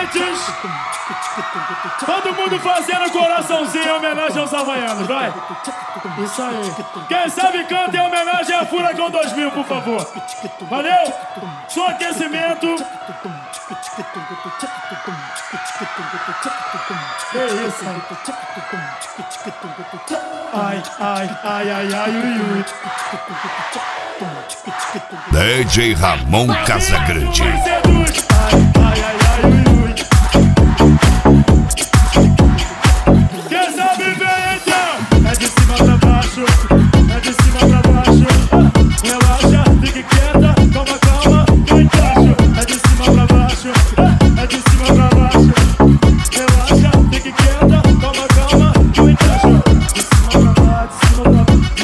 presentes. Todo mundo fazendo coraçãozinho em homenagem aos havaianos, vai. Isso aí. Quem sabe canta em homenagem a Furacão 2000, por favor. Valeu? Só aquecimento. Que isso, aí. Ai, ai, ai, ai, ai, ui, ui. DJ Ramon Casagrande. Ai, ai, ai, ai, ui, ui. Quem sabe vem então. É de cima pra baixo, é de cima pra baixo. Relaxa, fique quieta, calma, calma, eu encaixo. É de cima pra baixo, é de cima pra baixo. Relaxa, fique quieta, calma, calma, eu encaixo. De cima pra baixo, de cima pra baixo, de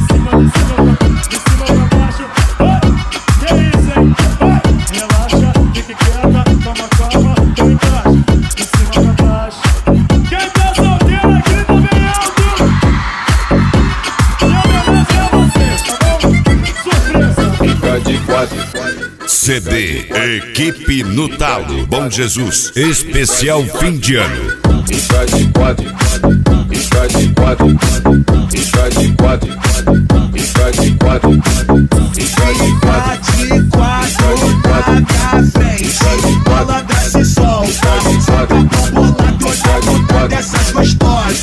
cima pra baixo. Que isso, hein? Relaxa, fique quieta, calma, calma, eu encaixo. De cima pra baixo. Quem tá solteiro aqui também é alto. E homenagem a vocês, tá bom? Surpresa. Fica de quatro. CD Equipe no Talo, Bom Jesus, especial fim de ano. Fica de quatro. Fica de quatro. Fica de quatro. Fica de quatro. Fica de quatro. De quatro na frente, bola desce e solta. Bola dessas gostosas.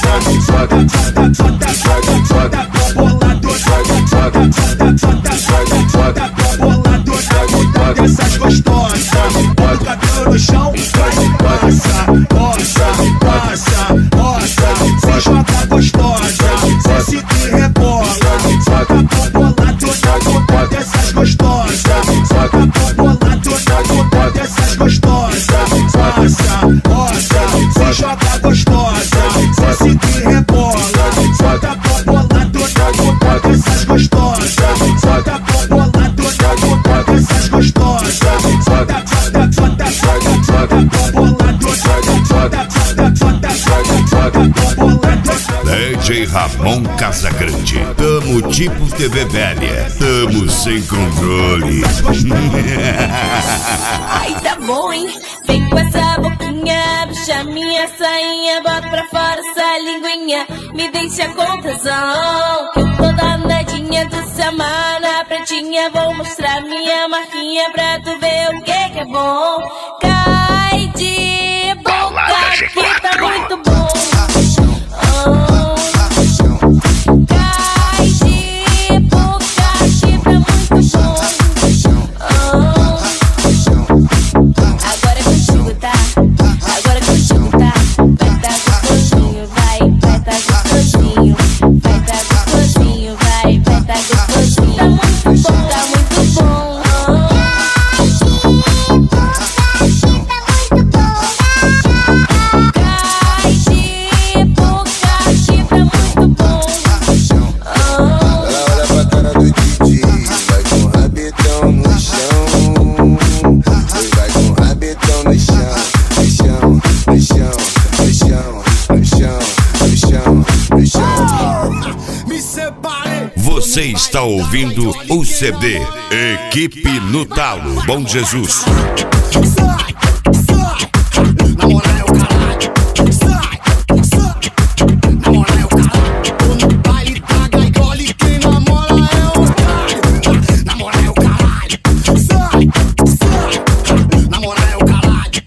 Bola dessas gostosas. Bota o cabelo no chão, vai, passa, roça, se joga gostosa, cê se que rebola. Joga bolado dessas gostosas. Joga bolado dessas gostosas. Passa, roça, se joga gostosa, cê se que rebola. Joga bolado dessas gostosas. Joga bolado dessas gostosas. DJ Ramon Casagrande. Tamo tipo TV velha, tamo sem controle. Ai, tá bom, hein? Vem com essa boquinha, puxa minha sainha, bota pra fora essa linguinha, me deixa com tesão. Que eu tô danadinha do Samara pretinha, vou mostrar minha marquinha pra tu ver o que é bom. Cai de boca, que tá muito bom. Cai de boca, que tá muito bom. Agora é contigo, tá? Agora é contigo, tá? Vai tá gostosinho, vai tá gostosinho. Vai tá gostosinho, vai tá gostosinho. Tá muito bom, tá muito bom. Cai de boca, que tá muito bom. Ela olha pra cara do DJ, vai com o rabetão no chão. Vai com o rabetão no chão, no chão, no chão, no chão, no chão, no chão, no chão. Me separei. Você está ouvindo o CD Equipe no Talo, Bom Jesus. Sai, namorar é o caralho. Sai, namorar é o caralho. Tô no baile da gaiola e quem namora é o otário. Namorar é o caralho. Sai, namorar é o caralho.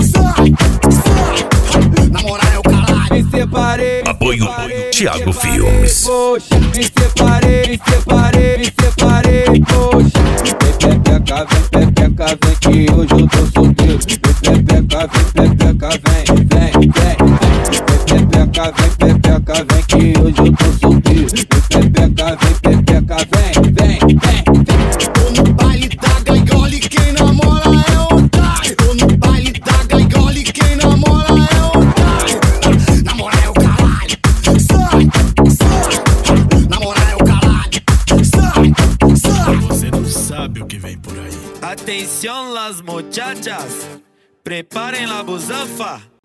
Sai, namorar é o caralho. Me separei. Apoio Thiago Filmes. Poxa, me separei, poxa. Vem pepeca, vem que hoje eu tô solteiro. Vem pepeca, vem. Vem pepeca, vem que hoje eu tô solteiro. Vem pepeca, vem. Tô no baile da gaiola e quem namora é o otário. Tô no baile da gaiola e quem namora é o otário. Namorar é o caralho. Sai, namorar é o caralho. Sai. Você não sabe o que vem por aí. Atención las muchachas, preparen la busanfa.